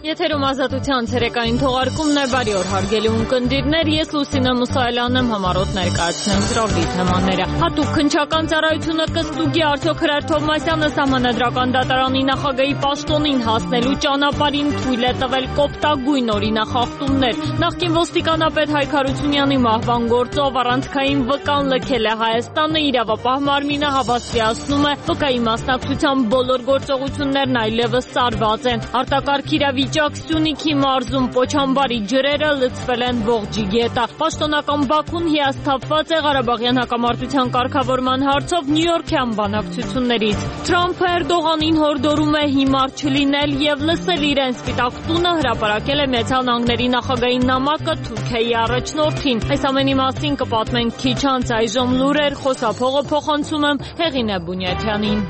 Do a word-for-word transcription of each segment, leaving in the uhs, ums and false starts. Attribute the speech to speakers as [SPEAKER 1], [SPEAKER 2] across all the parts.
[SPEAKER 1] Եթերում ազատության ցերեկային թողարկումն է, բարի օր հարգելի ունկնդիրներ, ես Լուսինե Մուսայելյանն եմ, համառոտ ներկայացնեմ ծրագրի թեմաները։ Հատուկ քննչական ծառայությունը կստուգի արդյոք Հրայր Թովմասյանը Սահմանադրական դատարանի նախագահի պաշտոնին հասնելու ճանապարհին թույլ է տվել կոպտագույն օրինախախտումներ։ Նախկին ոստիկանապետ Հայկ Հարությունյանի մահվան գործով առանցքային վկան լքել է Հայաստանը, իրավապահ մարմինը հավաստիացնում է վկայի մասնակցության բոլոր գործողություններն այլևս սարված են։ Արտակարգ իրավիճակ Սյունիքի մարզում Պոչամբարի ջրերը լցվել են ողջի գետը։ Պաշտոնական Բաքուն հիասթափված է Ղարաբաղյան հակամարտության կարգավորման հարցով Նյույորքյան բանակցություններից։ Թրամփը Էրդողանին հորդորում է հիմար չլինել եւ լսել իրեն։ Սպիտակ տունը հրապարակել է Միացյալ Նահանգների նախագահի նամակը Թուրքիայի առաջնորդին։ Այս ամենի մասին կպատմենք քիչ անց, այժմ լուրեր, խոսափողը փոխանցում եմ Հեղինե Բունյաթյանին։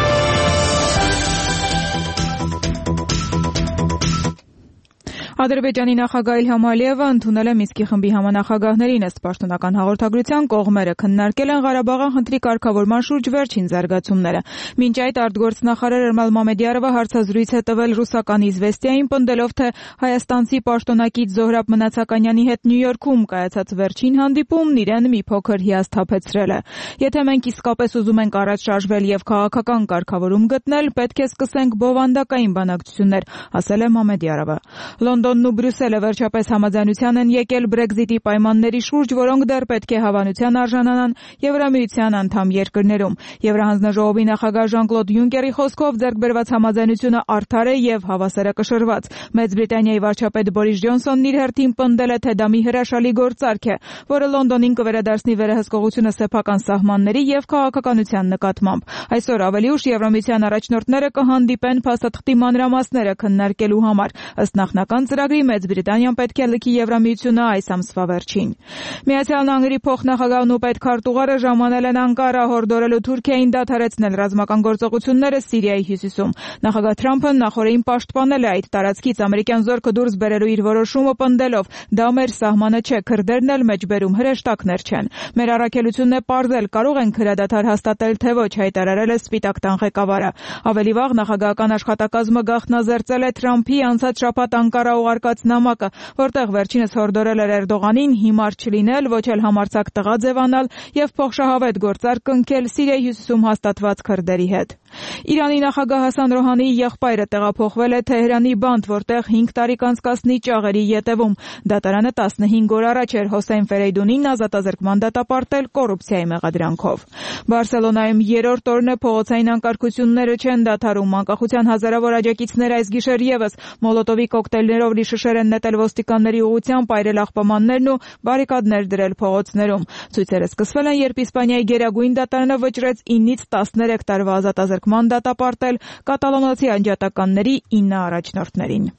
[SPEAKER 2] Ադրբեջանի նախագահ Իլհամ Ալիևը ընդունել է Մինսկի խմբի համանախագահներին, ըստ պաշտոնական հաղորդագրության կողմերը քննարկել են Ղարաբաղյան խնդրի կարգավորման շուրջ վերջին զարգացումները։ Մինչ այդ արտգործնախարար Էրմալ Մամեդյարովը հարցազրույց է տվել ռուսական Իզվեստիային, պնդելով, թե հայաստանցի պաշտոնակից Զոհրաբ Մնացականյանի հետ Նյույորքում կայացած վերջին հանդիպումն իրեն մի փոքր հիասթափեցրել է։ Եթե մենք իսկապես ուզում ենք առաջ շարժվել եւ քաղաքական կարգավորում գտնել, պետք է սկսենք բովանդակային բանակցություններ, ասել է Մամեդյարովը։ Լոնդոնն ու Բրյուսելը վերջապես համաձայնության են եկել Բրեքզիտի պայմանների շուրջ, որոնք դեռ պետք է հավանության արժանանան Եվրամիության անդամ երկրներում։ Եվրահանձնաժողովի նախագահ Ժան-Կլոդ Յունկերի խոսքով ձեռք բերված համաձայնությունը արդար է եւ հավասարակշռված։ Մեծ Բրիտանիայի վարչապետ Բորիս Ջոնսոնն իր հերթին պնդել է, թե դա մի հրաշալի գործարք է, որը Լոնդոնին կվերադարձնի վերահսկողությունը սեփական սահմանների եւ քաղաքականության նկատմամբ։ Այսօր ավելի ուշ Եվրամիության առաջնորդները կհանդիպեն փաստաթղթի մանրամասները քննարկելու համար։ Ըստ նախնական ծրագրի Մեծ Բրիտանիան պետք է լքի Եվրամիությունը այս ամսվա վերջին։ Միացյալ Նահանգների փոխնախագահն ու պետքարտուղարը ժամանել են Անկարա հորդորելու Թուրքիային դադարեցնել ռազմական գործողությունները Սիրիայի հյուսիսում։ Նախագահ Թրամփը նախորդին պաշտպանել է այդ տարածքից ամերիկյան զորքը դուրս բերելու իր որոշումը, պնդելով՝ դա մեր սահմանը չէ, քրդերն էլ մեջբերում հրեշտակներ չեն։ Մեր առաքելությունն է պարզել, կարող ենք հրադադար հաստատել, թե ոչ, հայտարարել է Սպիտակ տան ղեկավարը։ Ավելի վաղ նախագահական աշխատակազմը գաղտնազերծել է Թրամփի անցած շաբաթ Անկարա ուղարկած նամակը, որտեղ վերջինս հորդորել էր Էրդողանին հիմար չլինել, ոչ էլ համարձակ տղա ձևանալ եւ փոխշահավետ գործարք կնքել Սիրիայի հյուսիսում հաստատված քրդերի հետ։ Իրանի նախագահ Հասան Ռոհանիի եղբայրը տեղափոխվել է Թեհրանի բանտ, որտեղ հինգ տարի կանցկացնի ճաղերի ետևում։ Դատարանը տասնհինգ օր առաջ էր Հոսեյն Ֆերեյդունին ազատազրկման դատապարտել կոռուպցիայի մեղադրանքով։ Բարսելոնայում երրորդ օրն է փողոցային անկարգությունները չեն դադարում։ Անկախության հազարավոր աջակիցներ այս գիշեր եւս մոլոտովի կոկտեյլներով լի շշեր են նետել ոստիկանների ուղղությամբ, այրել աղբամաններն ու բարիկադներ դրել փողոցներում։ Ցույցերը սկսվել են, երբ Իսպանիայի գերագույն դատարանը վճռեց ինից տասներեք տարվա ազատազրկման դատապարտել կատալոնացի անջատականների ինը առաջնորդներին։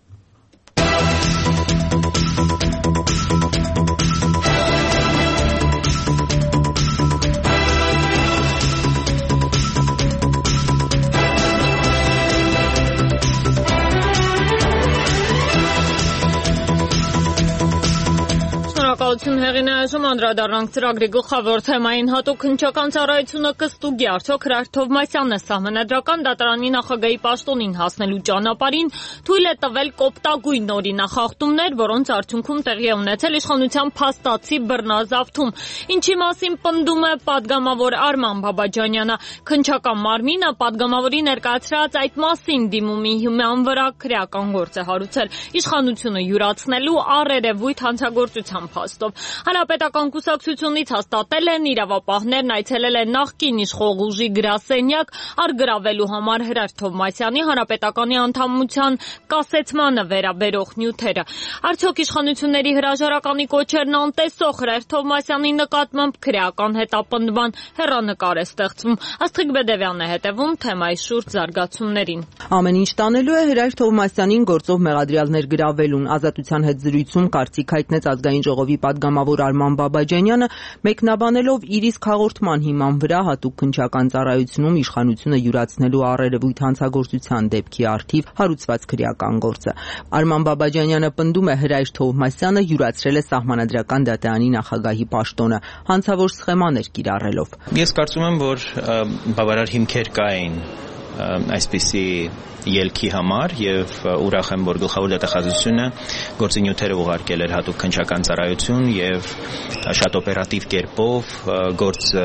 [SPEAKER 1] Շնորհակալություն Հեղինե, այժմ անդրադառնանք ծրագրի գլխավոր թեմային։ Հատուկ քննչական ծառայությունը կստուգի արդյոք Հրայր Թովմասյանը Սահմանադրական դատարանի նախագահի պաշտոնին հասնելու ճանապարհին թույլ է տվել կոպտագույն օրինախախտումներ, որոնց արդյունքում տեղի է ունեցել իշխանության փաստացի բռնազավթում։ Ինչի մասին պնդում է պատգամավոր Արման Բաբաջանյանը։ Քննչական մարմինը պատգամավորի ներկայացրած այդ մասին դիմումի հիման վրա քրեական գործ է հարուցել իշխանությունը յուրացնելու առերևույթ հանցագործության փաստով։ Հանրապետական կուսակցությունից հաստատել են իրավապահներն այցելել են նախկին իշխող ուժի գրասենյակ արգրավելու համար Հրայր Թովմասյանի հանրապետականի անդամության կասեցմանը վերաբերող նյութերը։ Արդյոք իշխանությունների հրաժարականի կոչերն անտեսող Հրայր Թովմասյանի նկատմամբ քրեական հետապնդման հեռանկար է ստեղծվում։ Աստղիկ Բեդևյանն է հետևում թեմայի շուրջ զարգացումներին։
[SPEAKER 3] Ամեն ինչ տանելու է Հրայր Թովմասյանին գործով մեղադրյալներ գրավելուն։ Ազատության հետ զրույցում կարծիք հայտնեց ազգային ժողովի պատգամավոր Արման Բաբաջանյանը, մեկնաբանելով իր իսկ հաղորդման հիման վրա հատուկ քննչական ծառայությունում իշխանությունը յուրացնելու առերևույթ հանցագործության դեպքի առթիվ հարուցված քրեական գործը։ Արման Բաբաջանյանը պնդում է Հրայր Թովմասյանը յուրացրել է Սահմանադրական դատարանի նախագահի պաշտոնը, հանցավոր սխեմաներ կիրառելով։
[SPEAKER 4] Ես կարծում եմ, որ բավարար հիմքեր կային այսպիսի ելքի համար եւ ուրախ եմ, որ գլխավոր դատախազությունը գործի նյութերը ուղարկել էր հատուկ քննչական ծառայություն եւ շատ օպերատիվ կերպով գործը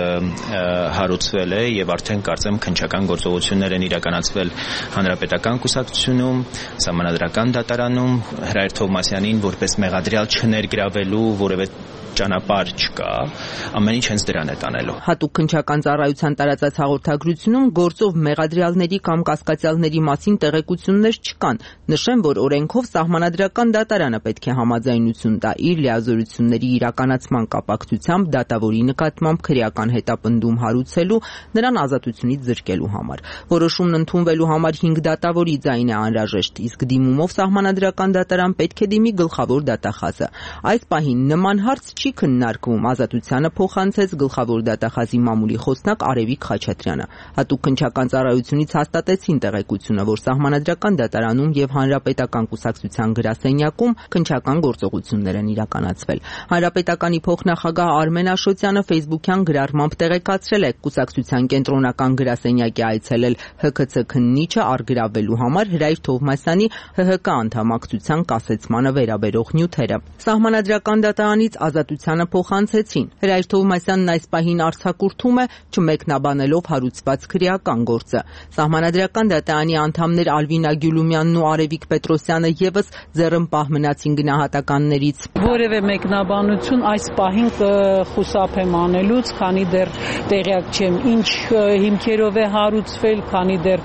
[SPEAKER 4] հարուցվել է եւ արդեն կարծեմ քննչական գործողություններ են իրականացվել հանրապետական կուսակցությունում, սահմանադրական դատարանում, Հրայր Թովմասյանին որպես մեղադրյալ չներգրավելու որևէ ճանապարհ չկա, ամեն ինչ հենց դրան է տանելու։
[SPEAKER 3] Հատուկ քննչական ծառայության տարածած հաղորդագրությունում գործով մեղադրյալների կամ կասկածյալների մասին տեղեկություններ չկան։ Նշեմ, որ օրենքով սահմանադրական դատարանը պետք է համաձայնություն տա իր լիազորությունների իրականացման կապակցությամբ դատավորի նկատմամբ քրեական հետապնդում հարուցելու, նրան ազատությունից զրկելու համար։ Որոշումն ընդունվելու համար հինգ դատավորի ձայն է անհրաժեշտ, իսկ դիմումով սահմանադրական դատարան պետք է դիմի գլխավոր դատախազը։ Այս պահին նման հարց չի քննարկվում, ազատությանը փոխանցեց գլխավոր դատախազի մամուլի խոսնակ Արևիկ Խաչատրյանը։ Հատուկ քննչական ծառայությունից հաստատեցին տեղեկությունը, որ սահմանադրական դատարանում եւ հանրապետական կուսակցության գրասենյակում քննչական գործողություններ են իրականացվել։ Հանրապետականի փոխնախագահ Արմեն Աշոտյանը Facebook-յան գրառմամբ տեղեկացրել է կուսակցության կենտրոնական գրասենյակի այցելել Հ K C քննիչը առգրավելու համար Հրայր Թովմասյանի Հ Հ K անդամակցության կասեցմանը վերաբերող նյութերը։ Սահմանադրական դատարանից ազատությանը փոխանցեցին։ Հրայր Թովմասյանն այս պահին արձակուրդում է, չմեկնաբանելով հարուցված քրեական գործը։ Սահմանադրական դատարանի անդամներ Ալվինա Գյուլումյանն ու Արևիկ Պետրոսյանը եւս ձեռնպահ մնացին գնահատականներից։
[SPEAKER 5] Որևէ մեկնաբանություն այս պահին խուսափեմ անելուց, քանի դեռ տեղյակ չեմ ինչ հիմքերով է հարուցվել, քանի դեռ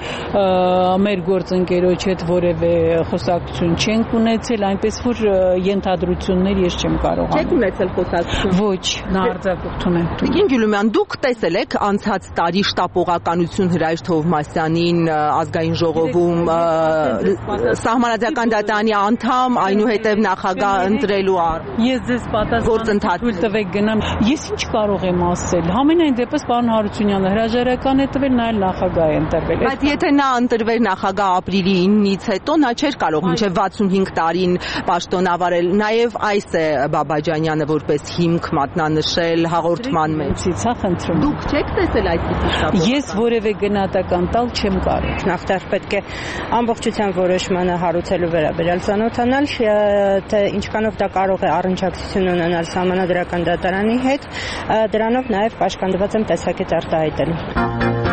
[SPEAKER 5] մեր գործընկերոջ հետ որևէ խոսակցություն չենք ունեցել, այնպես որ ենթադրություններ ես չեմ կարող անել։
[SPEAKER 3] Չեք ունեցել խոսակցություն։
[SPEAKER 5] Ոչ, նա արձակուրդ ունեմ։
[SPEAKER 3] Տիկին Գյուլումյան, դուք տեսել եք անցած տարի շտապողականություն Հրայր Թովմասյանին ազգային ժողովում սահմանադրական դատարանի անդամ, այնուհետև նախագահ ընտրելու
[SPEAKER 5] Ես ձեզ պատասխան թույլ տվեք գնամ։ Ես ինչ կարող եմ ասել։ Համենայն դեպս պարոն Հարությունյանը հրաժարական է տվել, նա էլ նախագահ է ընտրվել։
[SPEAKER 3] Բայց եթե նա ընտրվեր նախագահ ապրիլի իննից հետո, նա չէր կարող մինչև վաթսունհինգ տարին պաշտոնավարել։ Նաև այս է Բաբաջանյանը որպես հիմք մատնանշել հաղորդման մեջ։
[SPEAKER 5] Ցա խնդրում։
[SPEAKER 3] Դուք չեք տեսել այսպիսի շտապ։
[SPEAKER 5] Ես որևէ գնահատական տալ չեմ կարող։
[SPEAKER 6] Նախտար պետք է ամբողջության որոշմանը հարուցելու վերաբերյալ ծանոթանալ, թե ինչքանով դա կարող է առնչակցություն ունենալ սահմանադրական դատարանի հետ, դրանով նաև կաշկանդված եմ տեսակետ արտահայտելու։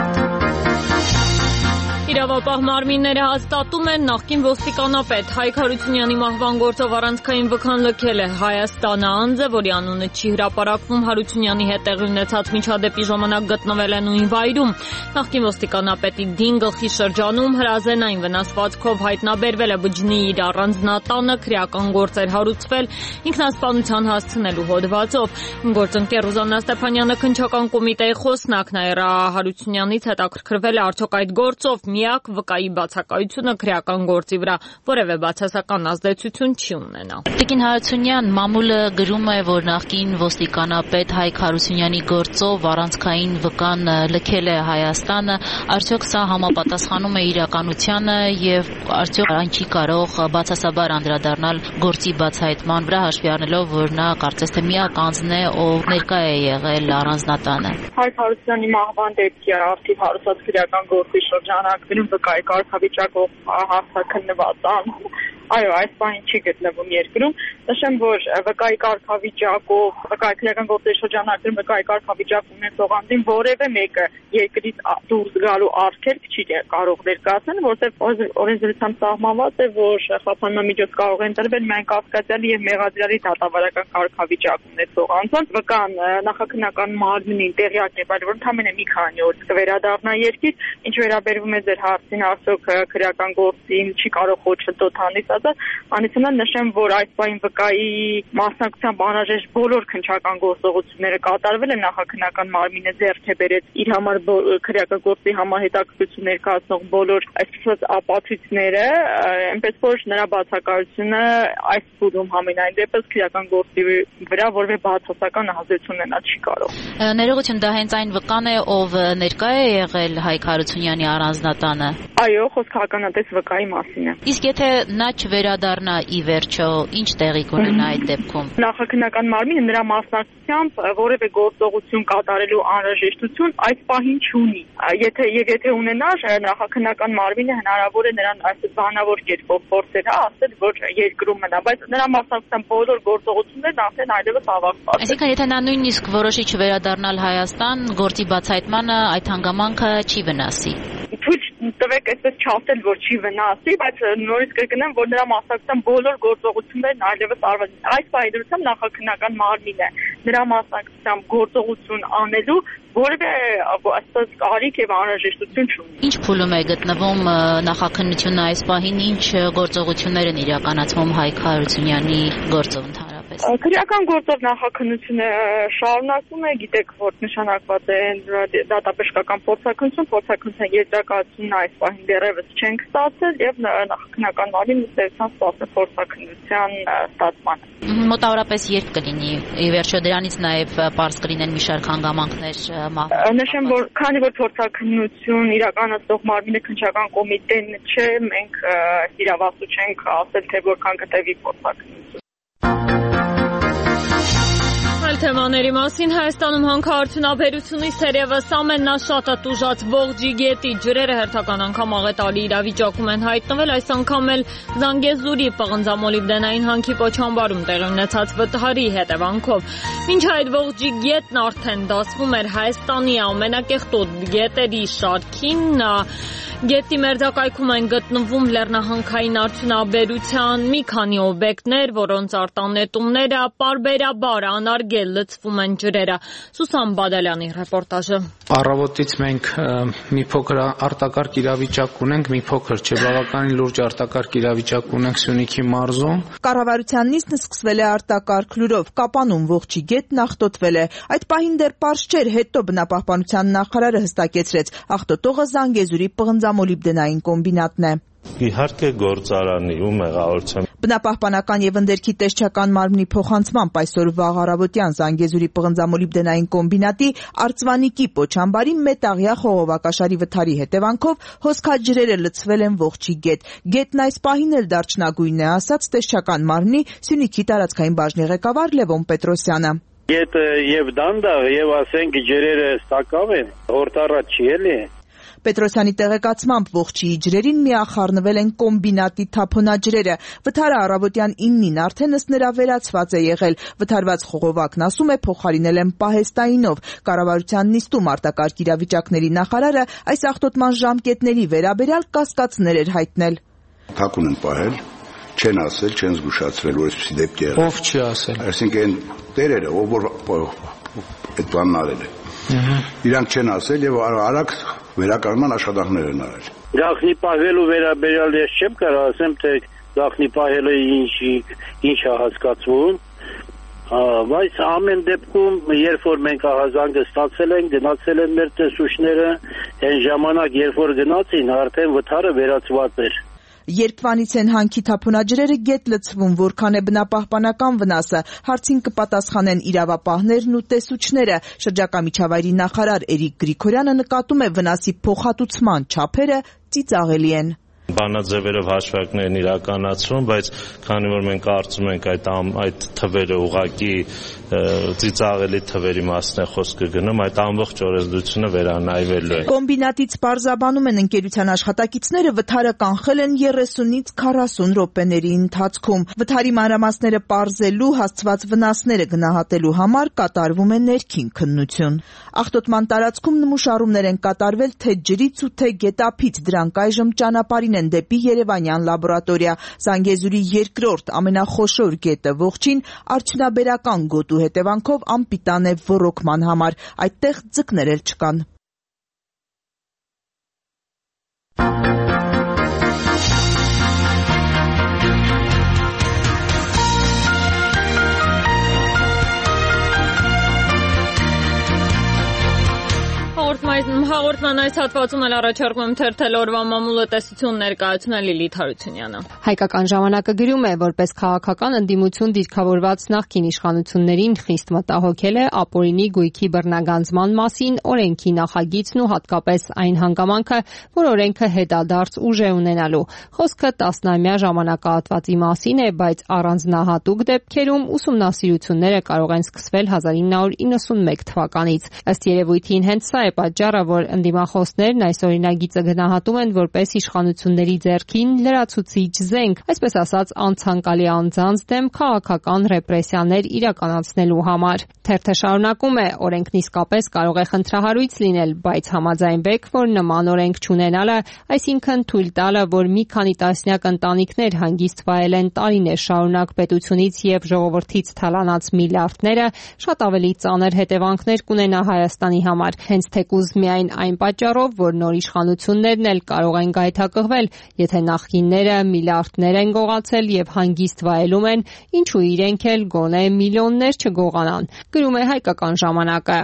[SPEAKER 1] Իրավապահ մարմինները հաստատում են նախկին ոստիկանապետ Հայկ Հարությունյանի մահվան գործով առանցքային վքան լքել է Հայաստանը անձը, որի անունը չի հրապարակվում, Հարությունյանի հետ տեղի ունեցած միջադեպի ժամանակ գտնվել է նույն վայրում։ Նախկին ոստիկանապետի դին գլխի շրջանում հրազենային վնասվածքով հայտնաբերվել է բջնի իր առանձնատանը, քրեական գործեր հարուցվել, ինքնասպանության հասցնելու հոդվածով։ Գործընկեր Ռուզաննա Ստեփանյանը քննչական կոմիտեի խոսնակն է, Հարությունյանից հետաքրքրվել է արդյոք այդ գործով միակ վկայի բացակայությունը քրեական գործի վրա որևէ բացասական ազդեցություն չի ունենա։
[SPEAKER 7] Տիկին Հարությունյան, մամուլը գրում է, որ նախկին ոստիկանապետ Հայկ Հարությունյանի գործով առանցքային վկան լքել է Հայաստանը, արդյոք սա համապատասխանում է իրականությանը եւ արդյոք այն չի կարող բացասաբար անդրադառնալ գործի բացահայտման վրա, հաշվի առնելով, որ նա կարծես թե միակ անձն է, ով ներկա է եղել առանձնատանը։
[SPEAKER 8] Հայկ Հարությունյանի մահվան դեպքի արդիվ հարուսած քրեական գործի շրջանակ վկայի կարգավիճակով հարցաքննված անձ այո, այս բանը չի գտնվում երկրում։ Նշեմ, որ վկայի կարգավիճակով, վկայի քրեական գործերի շրջանակներում վկայի կարգավիճակ ունեցող անձին որևէ մեկը երկրից դուրս գալու արգելք չի կարող ներկայացնել, որովհետև օրենսդրությամբ սահմանված է, որ խափանամիջոց կարող է ընտրվել միայն կասկածյալի եւ մեղադրյալի դատավարական կարգավիճակ ունեցող անձանց։ Վկան նախաքննական մարմնին տեղյակ է, բայց որ ընդամենը մի քանի օր կվերադառնա երկիր, ինչ վերաբերվում է ձեր հարցին, արդյոք քրեական գործին չի կարող խոչընդոտ հանդիսացնել, անցնալ նշեմ, որ այս պահին վկայի մասնակցությամբ անհրաժեշտ բոլոր քննչական գործողությունները կատարվել են, նախաքննական մարմինը ձեռք է բերեց իր համար քրեական գործի համար հետաքրքրություն ներկայացնող բոլոր այսպես ապացույցները, այնպես որ նրա բացակայությունը այս փուլում համենայն դեպս քրեական գործի վրա որևէ բացասական ազդեցություն ունենալ չի կարող։
[SPEAKER 7] Ներողություն, դա հենց այն վկան է, ով ներկա է եղել Հայկ Հարությունյանի առանձնատանը։
[SPEAKER 8] Այո, խոսքը ականատես վկայի մասին է։
[SPEAKER 7] Իսկ եթե նա չվերադառնա ի վերջո, ինչ տեղի կունենա այդ դեպքում։
[SPEAKER 8] Նախաքննական մարմինը նրա մասնակցությամբ որևէ գործողություն կատարելու անհրաժեշտություն այս պահին չունի։ Եթե եւ եթե ունենար, նախաքննական մարմինը հնարավոր է նրան այսպես բանավոր կերպով փորձեր հա ասել, որ երկրում մնա, բայց նրա մասնակցությամբ բոլոր գործողություններն արդեն այլևս ավարտված են։
[SPEAKER 7] Այսինքն եթե նա նույնիսկ որոշի չվերադառնալ Հայաստան, գործի բացահայտմանը այդ հանգամանքը չի վնասի։
[SPEAKER 8] Թույլ տվեք այսպես չասել, որ չի վնասի, բայց նորից կգնեմ, որ նրա մասնակցությամբ բոլոր գործողություններն այլևս արված են։ Այս պայմանությամբ նախաքննական մարմինը նրա մասնակցությամբ գործողություն անելու որևէ այսպես կարիք եւ անհրաժեշտություն չունի։
[SPEAKER 7] Ինչ փուլում է գտնվում նախաքննությունը այս պահին, ինչ գործողություններ են իրականացվում Հայկ Հարությունյանի գործով ընդհանրապես։
[SPEAKER 8] Քրեական գործով նախաքննությունը շարունակվում է, գիտեք, որ նշանակված է դատաբժշկական փորձաքննություն, փորձաքննության եզրակացությունն այս պահին դեռևս չենք ստացել եւ նախաքննական մարմինը ստեցան սպասել փորձաքննության ստացմանը։
[SPEAKER 7] Մոտավորապես երբ կլինի։ Ի վերջո դրանից նաեւ պարզ կլինեն մի շարք հանգամանքներ մահվան։
[SPEAKER 8] Նշեմ, որ քանի որ փորձաքննություն իրականացնող մարմինը քննչական կոմիտեն չէ, մենք իրավասու չենք ասել, թե որքան կտևի փորձաքննություն։
[SPEAKER 1] Այլ թեմաների մասին Հայաստանում հանքարդյունաբերությունից թերևս ամենաշատը տուժած Ողջի գետի ջրերը հերթական անգամ աղետալի իրավիճակում են հայտնվել, այս անգամ էլ Զանգեզուրի պղնձամոլիբդենային հանքի Պոչամբարում տեղի ունեցած վթարի հետևանքով։ Մինչ այդ Ողջի գետն արդեն դասվում էր Հայաստանի ամենակեղտոտ գետերի շարքին, գետի մերձակայքում են գտնվում լեռնահանքային արդյունաբերության մի քանի օբյեկտներ, որոնց արտանետումները պարբերաբար անարգել լցվում են ջրերը։ Սուսան Բադալյանի ռեպորտաժը։
[SPEAKER 9] Առավոտից մենք մի փոքր արտակարգ իրավիճակ ունենք, մի փոքր չէ, բավականին լուրջ արտակարգ իրավիճակ ունենք Սյունիքի մարզում։
[SPEAKER 10] Կառավարության նիստն սկսվել է արտակարգ լուրով, Կապանում Ողջի գետն աղտոտվել է։ Այդ պահին դեռ պարզ չէր, հետո բնապահպանության նախարարը հստակեցրեց, աղտոտողը Զանգեզուրի պղնձամոլիբդենային կոմբինատն է։
[SPEAKER 11] Իհարկե գործարանի ու մեղավորության։
[SPEAKER 10] Բնապահպանական եւ ընդերքի տեսչական մարմնի փոխանցմամբ այսօր վաղ առավոտյան Զանգեզուրի պղնձամոլիբդենային կոմբինատի Արծվանիկի Պոչամբարի մետաղյա խողովակաշարի վթարի հետևանքով հոսքաջրերը լցվել են Ողջի գետ։ Գետն այս պահին էլ դարչնագույն է, ասաց տեսչական մարմնի Սյունիքի տարածքային բաժնի ղեկավար Լևոն Պետրոսյանը։
[SPEAKER 12] Գետը եւ դանդաղ եւ ասենք ջրերը ստակավ են, հորտառատ չի էլի։
[SPEAKER 10] Պետրոսյանի տեղեկացմամբ Ողջիի ջրերին միախառնվել են կոմբինատի թափոնաջրերը։ Վթարը առավոտյան իննին արդեն ըստ նրա վերացված է եղել։ Վթարված խողովակն ասում է փոխարինել են պահեստայինով։ Կառավարության նիստում արտակարգ իրավիճակների նախարարը այս աղտոտման ժամկետների վերաբերյալ կասկածներ էր հայտնել։
[SPEAKER 13] Թաքուն են պահել, չեն ասել, չեն զգուշացրել, որ այսպիսի դեպք եղել։
[SPEAKER 9] Ով չի ասել։
[SPEAKER 13] Այսինքն տերերը, ով որ այդ բանն արել է։ Իրանք չեն ասել եւ արագ վերականգնման աշխատանքներ են արել։
[SPEAKER 12] Գախնի պահելու վերաբերյալ ես չեմ կարող ասեմ, թե գախնի պահելը ինչի ինչ է հասկացվում, բայց ամեն դեպքում երբ որ մենք ահազանգը ստացել ենք, գնացել են մեր տեսուչները, այն ժամանակ երբ որ գնացին, արդեն վթարը վերացված էր։
[SPEAKER 10] Երկվանից են հանքի թափոնաջրերը գետ լցվում, որքան է բնապահպանական վնասը, հարցին կպատասխանեն իրավապահներն ու տեսուչները։ Շրջակա միջավայրի նախարար Էրիկ Գրիգորյանը նկատում է վնասի փոխհատուցման չափերը ծիծաղելի են։
[SPEAKER 11] Բանաձևերով հաշվարկներ են իրականացվում, բայց քանի որ մենք կարծում ենք այդ այդ թվերը ուղղակի ծիծաղելի թվերի մասն է խոսքը գնում, այդ ամբողջ օրենսդրությունը վերանայվելու է։
[SPEAKER 10] Կոմբինատից պարզաբանում են ընկերության աշխատակիցները, վթարը կանխել են երեսունից քառասուն րոպեների ընթացքում։ Վթարի մանրամասները պարզելու, հասցված վնասները գնահատելու համար կատարվում է ներքին քննություն։ Աղտոտման տարածքում նմուշառումներ են կատարվել թե ջրից ու թե գետափից, դրանք այժմ ճանապարհին են դեպի Երևանյան լաբորատորիա։ Զանգեզուրի երկրորդ ամենախոշոր գետը Ողջին արդյունաբերական գոտու հետևանքով անպիտան է ոռոգման համար, այդտեղ ձկներ էլ չկան։
[SPEAKER 1] Հաղորդման Լրատվության այս հատվածում էլ առաջարկում եմ թերթել օրվա մամուլը տեսություն ներկայացնել Լիլիթ Հարությունյանը։
[SPEAKER 14] Հայկական ժամանակը գրում է, որպես քաղաքական ընդդիմություն դիրքավորված նախկին իշխանություններին խիստ մտահոգել է ապօրինի գույքի բռնագանձման մասին օրենքի նախագիծն ու հատկապես այն հանգամանքը, որ օրենքը հետադարձ ուժ է ունենալու։ Խոսքը տասնամյա ժամանակահատվածի մասին է, բայց առանձնահատուկ դեպքերում ուսումնասիրությունները կարող են սկսվել հազար ինը հարյուր իննսունմեկ թվականից։ Ըստ երևույթին հենց սա է պատճառը, որ ընդդիմախոսներն այս օրինագիծը գնահատում են որպես իշխանությունների ձեռքին լրացուցիչ զենք, այսպես ասած անցանկալի անձանց դեմ քաղաքական ռեպրեսիաներ իրականացնելու համար։ Թերթը շարունակում է, օրենքն իսկապես կարող է խնդրահարույց լինել, բայց համաձայնվեք, որ նման օրենք չունենալը, այսինքն թույլ տալը, որ մի քանի տասնյակ ընտանիքներ հանգիստ վայելեն տարիներ շարունակ պետությունից եւ ժողովրդից թալանած միլիարդները, շատ ավելի ծանր հետևանքներ կունենա Հայաստանի համար։ Հենց թեկուզ միայն այն պատճառով, որ նոր իշխանություններն էլ կարող են գայթակղվել, եթե նախկինները միլիարդներ են գողացել եւ հանգիստ վայելում են, ինչու իրենք էլ գոնե միլիոններ չգողանան։ Գրում է Հայկական ժամանակը։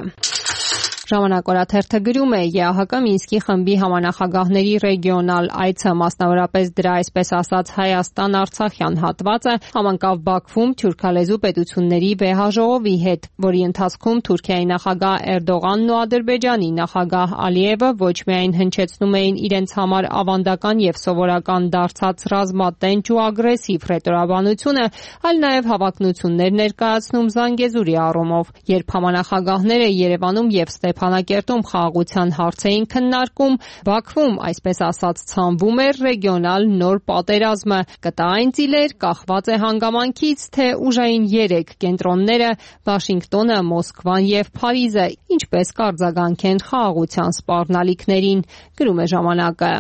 [SPEAKER 14] Ժամանակ օրաթերթը գրում է, ԵԱՀԿ Մինսկի խմբի համանախագահների ռեգիոնալ այցը, մասնավորապես դրա այսպես ասած Հայաստան-Արցախյան հատվածը, համընկավ Բաքվում թյուրքալեզու պետությունների վեհաժողովի հետ, որի ընթացքում Թուրքիայի նախագահ Էրդողանն ու Ադրբեջանի նախագահ Ալիևը ոչ միայն հնչեցնում էին իրենց համար ավանդական եւ սովորական դարձած ռազմատենչ ու ագրեսիվ ռետորաբանությունը, այլ նաեւ հավակնություններ ներկայացնում Զանգեզուրի առումով, երբ համանախագահները Երևանում եւ Ստեփանակերտում խաղաղության հարց էին քննարկում, Բաքվում, այսպես ասած, ցանվում էր ռեգիոնալ նոր պատերազմը։ Կտա այն ծիլեր կախված է հանգամանքից, թե ուժային երեք կենտրոնները՝ Վաշինգտոնը, Մոսկվան եւ Փարիզը, ինչպես կարձագանքեն խաղաղության սպառնալիքներին, գրում է ժամանակը։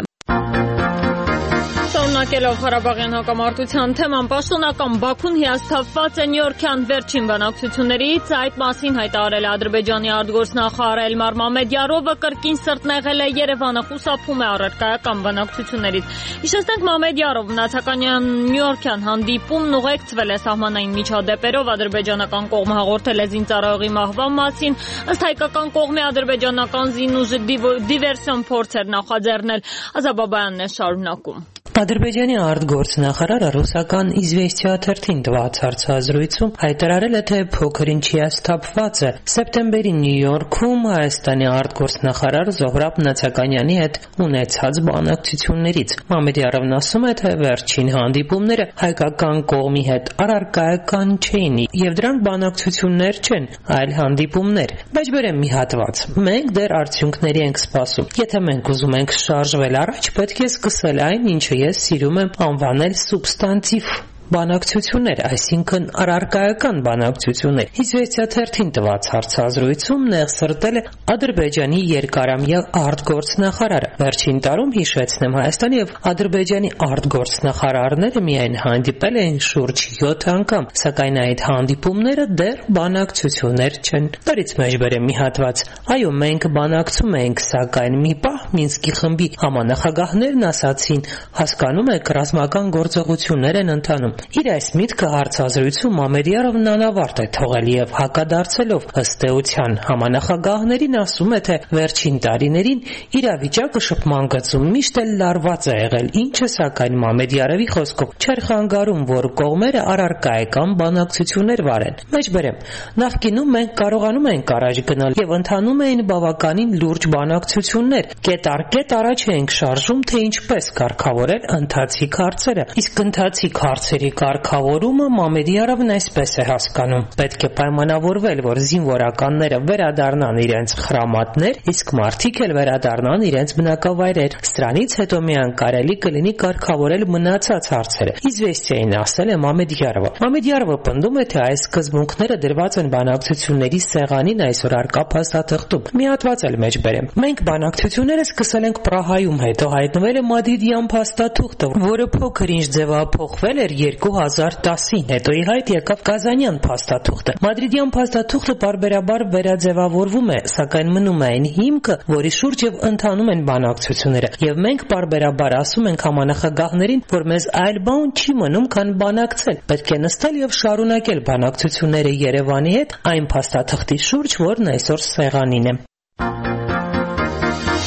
[SPEAKER 1] Շարունակելով Ղարաբաղյան հակամարտության թեման, պաշտոնական Բաքուն հիասթափված է Նյույորքյան վերջին բանակցություններից, այդ մասին հայտարարել է Ադրբեջանի արտգործնախարար Էլմար Մամեդյարովը, կրկին սրտնեղել է Երևանը, խուսափում է առարկայական բանակցություններից։ Հիշեցնենք, Մամեդյարովը մնացականյան Նյույորքյան հանդիպումն ուղեկցվել է սահմանային միջադեպերով, ադրբեջանական կողմը հաղորդել է զինծառայողի մահվան մասին, ըստ հայկական կողմի ադրբեջանական զինուժը դիվերսիոն փորձ էր նախաձեռնել։ Ազաբաբայանն է շարունակում։
[SPEAKER 15] Ադրբեջանի արտգործնախարարը ռուսական «Իզվեստիա» թերթին տված հարցազրույցում հայտարարել է, թե փոքր-ինչ հիասթափված է սեպտեմբերին Նյու Յորքում Հայաստանի արտգործնախարար Զոհրաբ Նացականյանի հետ ունեցած բանակցություններից։ Մամեդյարովն ասում է, թե վերջին հանդիպումները հայկական կողմի հետ առարկայական չէին եւ դրանք բանակցություններ չեն, այլ հանդիպումներ։ Բայց բերեմ մի հատված։ Մենք դեռ արդյունքների ենք սպասում։ Եթե մենք ուզում ենք շարժվել առաջ, պետք է սկսել այն, ինչը ես սիրում եմ անվանել սուբստանտիվ բանակցություններ, այսինքն առարկայական բանակցություններ։ «Իզվեստիա» թերթին տված հարցազրույցում նեղսրտել է Ադրբեջանի երկարամյա արտգործնախարարը։ Վերջին տարում, հիշեցնեմ, Հայաստանի եւ Ադրբեջանի արտգործնախարարները միայն հանդիպել են շուրջ յոթ անգամ, սակայն այդ հանդիպումները դեռ բանակցություններ չեն։ Դրանից մեջ բերեմ մի հատված։ Այո, մենք բանակցում ենք, սակայն մի պահ Մինսկի խմբի համանախագահներն ասացին, հասկանում եք, ռազմական գործողություններ են ընթանում։ Իր այս միտքը հարցազրույցում Մամեդյարովն անավարտ է թողել եւ հակադարձելով ըստ էության համանախագահներին ասում է, թե վերջին տարիներին իրավիճակը շփման գծում միշտ էլ լարված է եղել, ինչը սակայն Մամեդյարովի խոսքով չէր խանգարում, որ կողմերը առարկայական բանակցություններ վարեն։ Մեջբերեմ, նախկինում մենք կարողանում ենք առաջ գնալ եւ ընթանում էին բավականին լուրջ բանակցություններ։ Կետ առ կետ առաջ էինք շարժում, թե ինչպես կարգավորել ընթացիկ հարցերը։ Իսկ ընթացիկ հարցերի կարգավորումը Մամեդյարովն այսպես է հասկանում. պետք է պայմանավորվել, որ զինվորականները վերադառնան իրենց խրամատներ, իսկ մարդիկ էլ վերադառնան իրենց բնակավայրեր։ Սրանից հետո միայն կարելի կլինի կարգավորել մնացած հարցերը։ «Իզվեստիային» ասել է Մամեդյարովը։ Մամեդյարովը պնդում է, թե այս սկզբունքները դրված են բանակցությունների սեղանին այսօր առկա փաստաթղթում։ Մի հատված էլ մեջ բերեմ։ Մենք բանակցությունները սկսել ենք Պրահայում, հետո հայտնվել է Մադրիդյան փաստաթուղթը, որը փոքր-ինչ ձևափոխվել էր երկու հազար տասին, հետո ի հայտ եկավ Կազանյան փաստաթուղթը։ Մադրիդյան փաստաթուղթը պարբերաբար վերաձևավորվում է, սակայն մնում է այն հիմքը, որի շուրջև ընթանում են բանակցությունները, եւ մենք պարբերաբար ասում ենք համանախագահներին, որ մեզ այլ բան չի մնում, քան բանակցել։ Պետք է նստել եւ շարունակել բանակցությունները Երևանի հետ այն փաստաթղթի շուրջ, որն այսօր սեղանին է։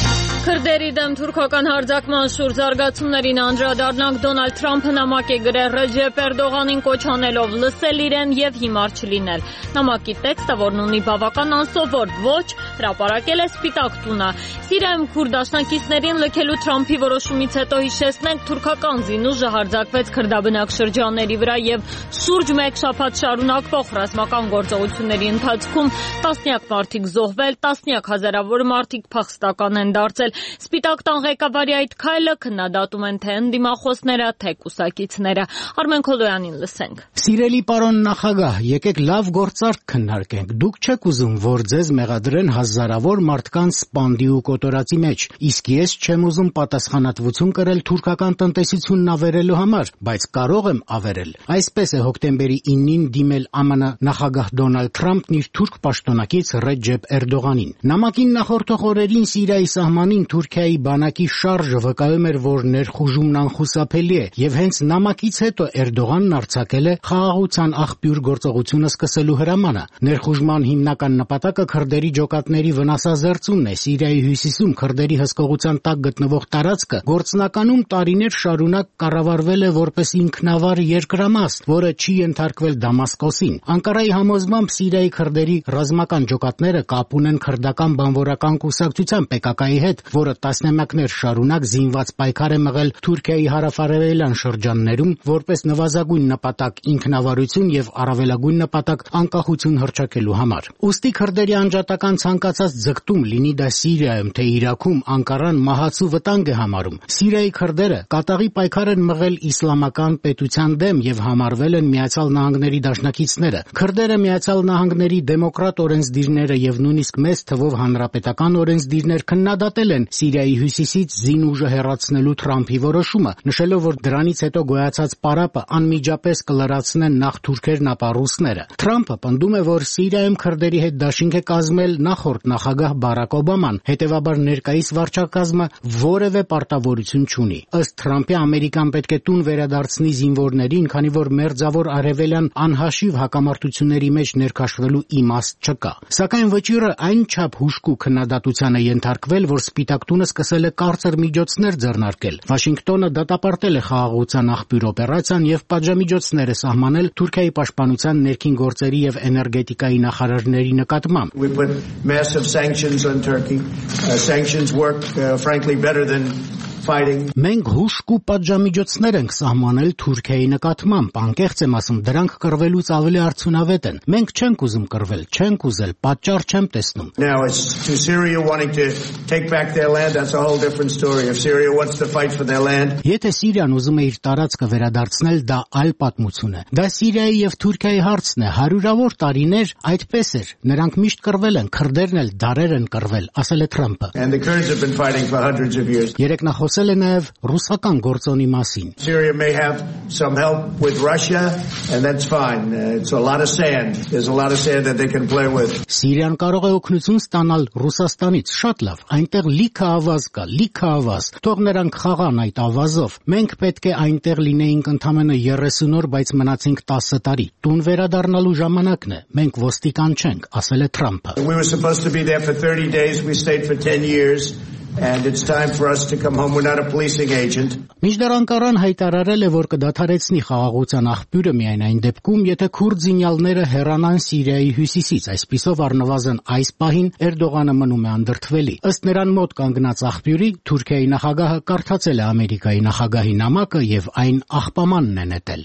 [SPEAKER 1] Քրդերի դեմ թուրքական հարձակման շուրջ զարգացումներին անդրադառնանք Դոնալդ Թրամփը նամակ է գրել Ռեջեփ Էրդողանին կոչ անելով լսել իրեն եւ հիմար չլինել։ Նամակի տեքստը, որն ունի բավական անսովոր ոճ, հրապարակել է Սպիտակ տունը։ Սիրիայում քուրդ դաշնակիցներին լքելու Թրամփի որոշումից հետո հիշեցնենք թուրքական զինուժը հարձակվեց քրդաբնակ շրջանների վրա եւ շուրջ մեկ շաբաթ շարունակվող ռազմական գործողությունների ընթացքում տասնյակ մարդիկ զոհվել, տասնյակ հազարավոր մարդիկ փախստական են դարձել։ Սպիտակ տան ղեկավարի այդ քայլը քննադատում են թե ընդդիմախոսները, թե կուսակիցները։ Արմեն Քոլոյանին լսենք։
[SPEAKER 16] Սիրելի պարոն նախագահ, եկեք լավ գործարք քննարկենք։ Դուք չեք ուզում, որ ձեզ մեղադրեն հազարավոր մարդկանց սպանդի ու կոտորածի մեջ, իսկ ես չեմ ուզում պատասխանատվություն կրել թուրքական տնտեսությունն ավերելու համար, բայց կարող եմ ավերել։ Այսպես է հոկտեմբերի իննին դիմել ԱՄՆ նախագահ Դոնալդ Թրամփն իր թուրք պաշտոնակից Ռեջեփ Էրդողանին։ Նամակին նախորդող օրերին Սիրիայի սահմանին Թուրքիայի բանակի շարժը վկայում էր, որ ներխուժումն անխուսափելի է, եւ հենց նամակից հետո Էրդողանն արձակել է խաղաղության աղբյուր գործողությունը սկսելու հրամանը։ Ներխուժման հիմնական նպատակը քրդերի ջոկատների վնասազերծումն է։ Սիրիայի հյուսիսում քրդերի հսկողության տակ գտնվող տարածքը գործնականում տարիներ շարունակ կառավարվել է որպես ինքնավար երկրամաստ, որը չի ենթարկվել Դամասկոսին։ Անկարայի համոզմամբ Սիրիայի քրդերի ռազմական ջոկատները կապ ունեն քրդական բանվորական կուսակցության Պե Կա Կայի հետ, որը տասնամյակներ շարունակ զինված պայքար է մղել Թուրքիայի հարավարևելյան շրջաններում որպես նվազագույն նպատակ ինքնավարություն եւ առավելագույն նպատակ անկախություն հռչակելու համար։ Ուստի քրդերի անջատական ցանկացած ձգտում, լինի դա Սիրիայում թե Իրաքում, Անկարան մահացու վտանգ է համարում։ Սիրիայի քրդերը կատաղի պայքար են մղել իսլամական պետության դեմ եւ համարվել են Միացյալ Նահանգների դաշնակիցները։ Քրդերը Միացյալ Նահանգների դեմոկրատ օրենսդիրները եւ նույնիսկ մեծ թվով հանրապետական օրենսդիրներ քննադատել են Սիրիայի հյուսիսից զինուժը հեռացնելու Թրամփի որոշումը, նշելով, որ դրանից հետո գոյացած պարապը անմիջապես կլրացնեն նախ թուրքերն, ապա ռուսները։ Թրամփը պնդում է, որ Սիրիայում քրդերի հետ դաշինք է կազմել նախորդ նախագահ Բարակ Օբաման, հետևաբար ներկայիս վարչակազմը որևէ պարտավորություն չունի։ Ըստ Թրամփի, Ամերիկան պետք է տուն վերադարձնի զինվորներին, քանի որ մերձավոր արևելյան անհաշիվ հակամարտությունների մեջ ներքաշվելու իմաստ չկա։ Սակայն վճիռը այնչափ հուժկու քննադատության է ենթարկվել, որ Սպիտակ տունը սկսել է կարծր միջոցներ ձեռնարկել։ Վաշինգտոնը դատապարտել է խաղաղության աղբյուր օպերացիան եւ պատժամիջոցներ է սահմանել Թուրքիայի պաշտպանության, ներքին գործերի եւ էներգետիկայի նախարարների նկատմամբ։
[SPEAKER 17] We put massive sanctions on Turkey. Uh, sanctions work uh, frankly better than fighting.
[SPEAKER 16] Մենք հուժկու պատժամիջոցներ ենք սահմանել Թուրքիայի նկատմամբ, անկեղծ եմ ասում, դրանք կռվելուց ավելի արդյունավետ են։ Մենք չենք ուզում կռվել, չենք ուզել, պատճառ չեմ տեսնում։
[SPEAKER 17] Now it's to Syria wanting to take back their land, that's a whole different story. If Syria wants to fight for their land.
[SPEAKER 16] Եթե Սիրիան ուզում է իր տարածքը վերադարձնել, դա այլ պատմություն է։ Դա Սիրիայի եւ Թուրքիայի հարցն է։ Հարյուրավոր տարիներ այդպես էր։ Նրանք միշտ կռվել են, քրդերն էլ դարեր են կռվել, ասել է Թրամփը։
[SPEAKER 17] And the Kurds have been fighting for hundreds of years.
[SPEAKER 16] Երեք նա խոսել է նաև ռուսական գործոնի մասին։
[SPEAKER 17] Syria may have some help with Russia and that's fine. It's a lot of sand. There's a lot of sand that they can play with.
[SPEAKER 16] Սիրիան կարող է օգնություն ստանալ Ռուսաստանից, շատ լավ։ Այնտեղ լիքը ավազ կա, լիքը ավազ։ Թող նրանք խաղան այդ ավազով։ Մենք պետք է այնտեղ լինեինք ընդամենը երեսուն օր, բայց մնացինք տասը տարի։ Տուն վերադառնալու ժամանակն է։ Մենք ոստիկան չենք, ասել է Թրամփը։
[SPEAKER 17] We were supposed to be there for thirty days. We stayed for ten years. And it's time for us to come home. We're not a policing agent.
[SPEAKER 16] Միջդեռ Անկարան հայտարարել է, որ կդադարեցնի խաղաղության աղբյուրը միայն այն դեպքում, եթե քուրդ զինյալները հեռանան Սիրիայի հյուսիսից։ Այսպիսով առնվազն այս պահին Էրդողանը մնում է անդրդվելի։ Ըստ նրան մոտ կանգնած աղբյուրի Թուրքիայի նախագահը կարդացել է Ամերիկայի նախագահի նամակը եւ այն աղբամանն է նետել։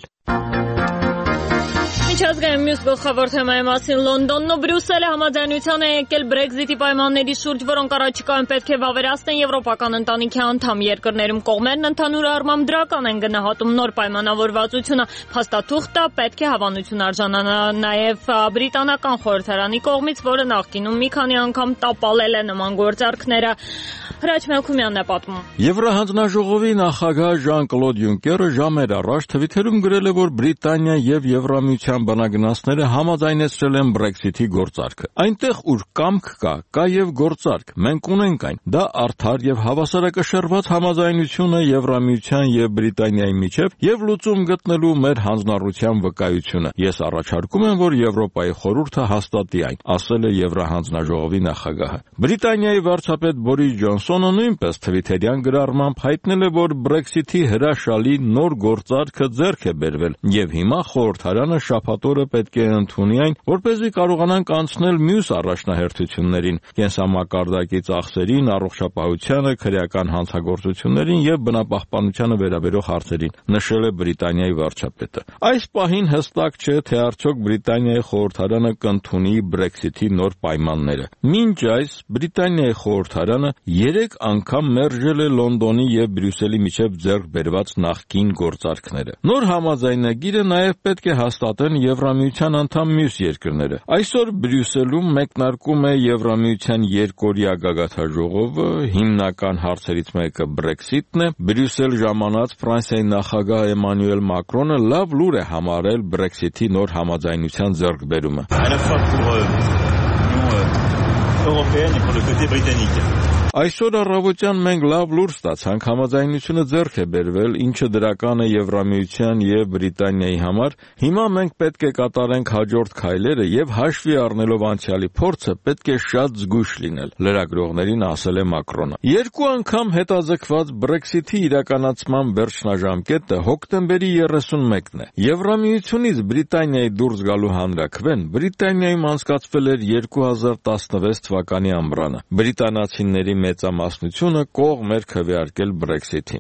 [SPEAKER 1] Միջազգային մյուս գլխավոր թեմայի մասին Լոնդոնն ու Բրյուսելը համաձայնության է եկել Brexit-ի պայմանների շուրջ, որոնք առաջիկայում պետք է վավերացնեն եվրոպական ընտանիքի անդամ երկրներում։ Կողմերն ընդհանուր առմամբ դրական են գնահատում նոր պայմանավորվածությունը։ Փաստաթուղթը պետք է հավանություն արժանանա նաև բրիտանական խորհրդարանի կողմից, որը նախկինում մի քանի անգամ տապալել է նման գործարքները։ Հրաչ Մելքումյանն է պատմում։
[SPEAKER 18] Եվրահանձնաժողովի նախագահ Ժան-Կլոդ Յունկերը ժամեր առաջ Թվիթերում գրել է, որ Բրիտանիա եւ Եվրամիության բանագնաց կայունացները համաձայնեցրել են Brexit-ի գործարքը։ Այնտեղ, ուր կամք կա, կա եւ գործարք։ Մենք ունենք այն։ Դա արդար եւ հավասարակշռված համաձայնություն է Եվրամիության եւ Բրիտանիայի միջեւ եւ լուծում գտնելու մեր հանձնառության վկայությունը։ Ես առաջարկում եմ, որ Եվրոպայի խորհուրդը հաստատի այն, ասել է Եվրահանձնաժողովի նախագահը։ Բրիտանիայի վարչապետ Բորիս Ջոնսոնը նույնպես Թվիթերյան գրառմամբ հայտնել է, որ Brexit-ի հրաշալի նոր գործարքը ձեռք է բերվել եւ հիմա խորհրդարանը շաբաթ օրը պետք է ընդունի այն, որպեսզի կարողանանք անցնել մյուս առաջնահերթություններին՝ կենսամակարդակի ծախսերին, առողջապահությանը, քրեական հանցագործություններին եւ բնապահպանությանը վերաբերող հարցերին, նշել է Բրիտանիայի վարչապետը։ Այս պահին հստակ չէ, թե արդյոք Բրիտանիայի խորհրդարանը կընդունի Brexit-ի նոր պայմանները։ Մինչ այս Բրիտանիայի խորհրդարանը երեք անգամ մերժել է Լոնդոնի եւ Բրյուսելի միջև ձեռք բերված նախկին գործարքները։ Նոր համաձայնագիրը նաեւ պետք է հաստատեն Եվրամիության անդամ մյուս երկրները։ Այսօր Բրյուսելում մեկնարկում է Եվրամիության երկօրյա գագաթնաժողովը, հիմնական հարցերից մեկը Brexit-ն է։ Բրյուսել ժամանած Ֆրանսիայի նախագահ Էմանուել Մակրոնը լավ լուր է համարել Brexit-ի նոր համաձայնության ձեռքբերումը։ Այսօր առավոտյան մենք լավ լուր ստացանք, համաձայնությունը ձեռք է բերվել, ինչը դրական է Եվրամիության եւ Բրիտանիայի համար։ Հիմա մենք պետք է կատարենք հաջորդ քայլերը եւ հաշվի առնելով անցյալի փորձը պետք է շատ զգույշ լինել, լրագրողներին ասել է Մակրոնը։ Երկու անգամ հետաձգված Brexit-ի իրականացման վերջնաժամկետը հոկտեմբերի երեսունմեկն է։ Եվրամիությունից Բրիտանիայի դուրս գալու հանրաքվեն Բրիտանիայում անցկացվել էր երկու հազար տասնվեց թվականի ամռանը։ Բրիտանացիների մեծամասնությունը կողմ էր քվեարկել Brexit-ին։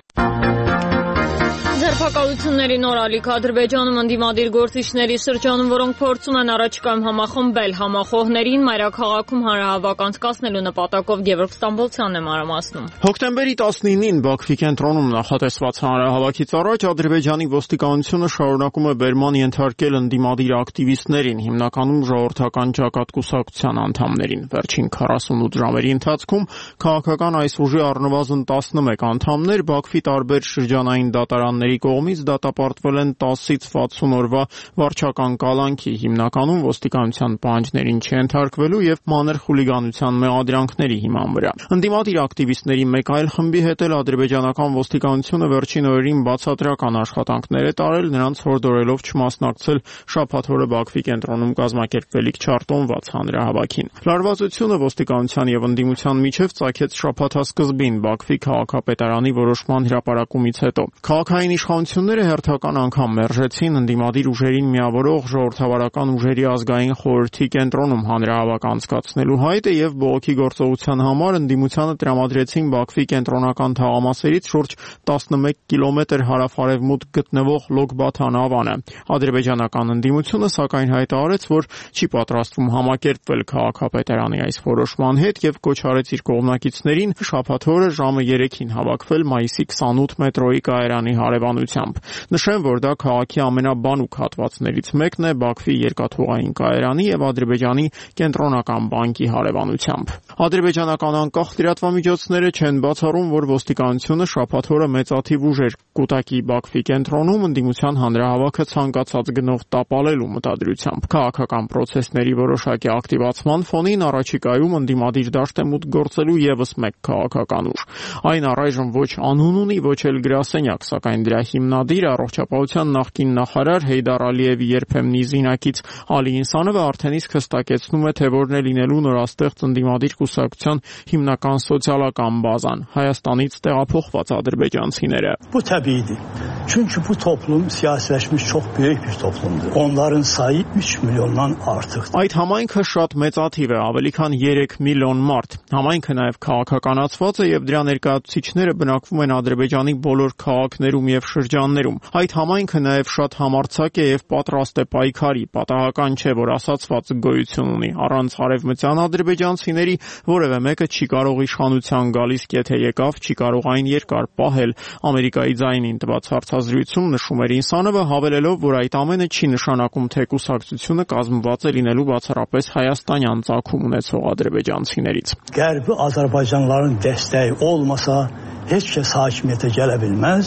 [SPEAKER 1] Ձերբակալությունների նոր ալիք Ադրբեջանում ընդդիմադիր գործիչների շրջանում, որոնք փորձում են առաջիկայում համախմբել համախոհներին, մայրաքաղաքում հանրահավաք անցկացնելու նպատակով Գևորգ Ստամբոլցյանն է մանրամասնում։
[SPEAKER 19] Հոկտեմբերի տասնինին Բաքվի կենտրոնում նախատեսված հանրահավաքից առաջ Ադրբեջանի ոստիկանությունը շարունակում է բերման ենթարկել ընդդիմադիր ակտիվիստներին, հիմնականում ժողովրդական ճակատ կուսակցության անդամներին։ Վերջին քառասունութ ժամերի ընթացքում քաղաքական այս ուժի առնվազն տասնմեկ անդամներ Բաքվի տարբեր շրջանային դատարանների կողմից դատապարտվել են տասից վաթսուն օրվա վարչական կալանքի, հիմնականում ոստիկանության պահանջներին չենթարկվելու եւ մանր խուլիգանության մեղադրանքների հիման վրա։ Ընդդիմադիր ակտիվիստների մեկ այլ խմբի հետ էլ ադրբեջանական ոստիկանությունը վերջին օրերին բացատրական աշխատանքներ է տարել, նրանց հորդորելով չմասնակցել շաբաթ օրը Բաքվի կենտրոնում կազմակերպվելիք չարտոնված հանրահավաքին։ Լարվածությունը ոստիկանության եւ ընդդիմության միջև ծագեց շաբաթասկզբին Բաքվի քաղաքապետարանի որոշման հրապարակումից հետո։ Քաղաքային իշխանությունները հերթական անգամ մերժեցին ընդդիմադիր ուժերին միավորող ժողովրդավարական ուժերի ազգային խորհրդի կենտրոնում հանրահավաք անցկացնելու հայտը եւ բողոքի գործողության համար ընդդիմությանը տրամադրեցին Բաքվի կենտրոնական թաղամասերից շուրջ տասնմեկ կիլոմետր հարավ-արևմուտք գտնվող Լոկբաթան ավանը։ Ադրբեջանական ընդդիմությունը սակայն հայտարարեց, որ չի պատրաստվում համակերպվել քաղաքապետարանի այս որոշման հետ եւ կոչ արեց իր կողմնակիցներին շաբաթ օրը ժամը երեքին հավաքվել մայիսի քսանութ մետրոյի կայարանի հարևանությամբ։ Նշեմ, որ դա քաղաքի ամենաբանուկ հատվածներից մեկն է Բաքվի երկաթուղային կայարանի եւ Ադրբեջանի կենտրոնական բանկի հարևանությամբ։ Ադրբեջանական անկախ լրատվամիջոցները չեն բացառում, որ ոստիկանությունը շաբաթ օրը մեծաթիվ ուժեր կուտակի Բաքվի կենտրոնում ընդդիմության հանրահավաքը ցանկացած գնով տապալելու մտադրությամբ։ Քաղաքական process-ների որոշակի ակտիվացման ֆոնին առաջիկայում ընդդիմադիր դաշտ է մուտք գործելու եւս մեկ քաղաքական ուժ։ Այն առայժմ ոչ անուն ունի, ոչ էլ գրասենյակ, սակայն դրա հիմնադիր առողջապահության նախկին նախարար Հեյդար Ալիևի երբեմնի զինակից Ալի Ինսանովը արդեն իսկ հստակեցնում է, թե որն է լինելու նորաստեղծ ընդդիմադիր կուսակցության հիմնական սոցիալական բազան՝ Հայաստանից տեղափոխված ադրբեջանցիները։
[SPEAKER 20] Bu təbiidir. Çünki bu toplum siyasiləşmiş çox böyük bir toplumdur. Onların sayı üç milyondan artıqdır.
[SPEAKER 19] Այդ համայնքը շատ մեծաթիվ է, ավելի քան երեք միլիոն մարդ։ Համայնքը նաև քաղաքականացված է եւ դրա ներկայացուցիչները բնակվում են Ադրբեջանի բոլոր քաղաքներում եւ շրջաններում։ Այդ համայնքը նաև շատ համարձակ է եւ պատրաստ է պայքարի, պատահական չէ, որ ասացված գոյություն ունի։ Առանց արևմտյան ադրբեջանցիների որևէ մեկը չի կարող իշխանության գալիս, եթե եկավ, չի կարող այն երկար պահել։ Ամերիկայի ձայնին տված հարցազրույցում նշում էր Ինսանովը, հավելելով, որ այդ ամենը չի նշանակում, թե կուսակցությունը կազմված է լինելու բացառապես հայաստանյան ծագում ունեցող ադրբեջանցիներից։
[SPEAKER 20] Qərbi Azərbaycanlıların dəstəyi olmasa heç kəs hakimiyyətə gələ bilməz.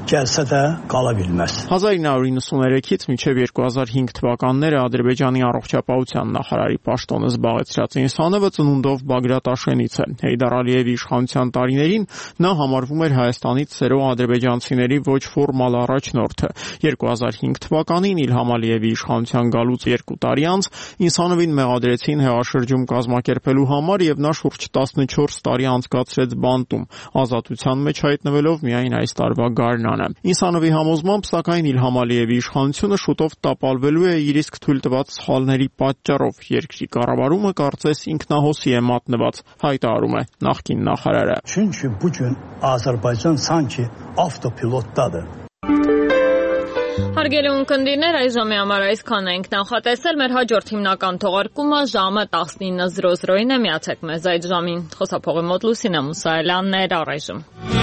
[SPEAKER 20] gəlsə də qala bilməz։
[SPEAKER 19] հազար ինը հարյուր իննսուներեքից մինչև երկու հազար հինգ թվականները Ադրբեջանի առողջապահության նախարարի պաշտոնը զբաղեցրած Ինսանովը ծնունդով Բագրատ Աշենից է։ Հեյդար Ալիևի իշխանության տարիներին նա համարվում էր Հայաստանից սերող ադրբեջանցիների ոչ ֆորմալ առաջնորդը։ երկու հազար հինգ թվականին Իլհամ Ալիևի իշխանության գալուց երկու տարի անց Ինսանովին մեղադրեցին հեղաշրջում կազմակերպելու համար եւ նա շուրջ տասնչորս տարի անցկացրեց բանտում, ազատության մեջ հայտնվելով միայն այս տարվա գարնանը։ Ինսանովի համոզմամբ, սակայն Իլհամ Ալիևի իշխանությունը շուտով տապալվելու է իր իսկ թույլ տված սխալների պատճառով։ Երկրի կառավարումը կարծես ինքնահոսի է մատնված, հայտարարում է նախկին նախարարը։
[SPEAKER 20] Çünki bu gün Azərbaycan sanki avtopilotdadır։
[SPEAKER 1] Հարգելի ունկնդիրներ, այժմի համար այսքան ենք նախատեսել։ Մեր հաջորդ հիմնական թողարկումը ժամը տասնինը զրո զրոին է, միացեք մեզ այդ ժամին։ Խոսափողի մոտ Լուսինե Մուսայելյանն էր, առայժմ։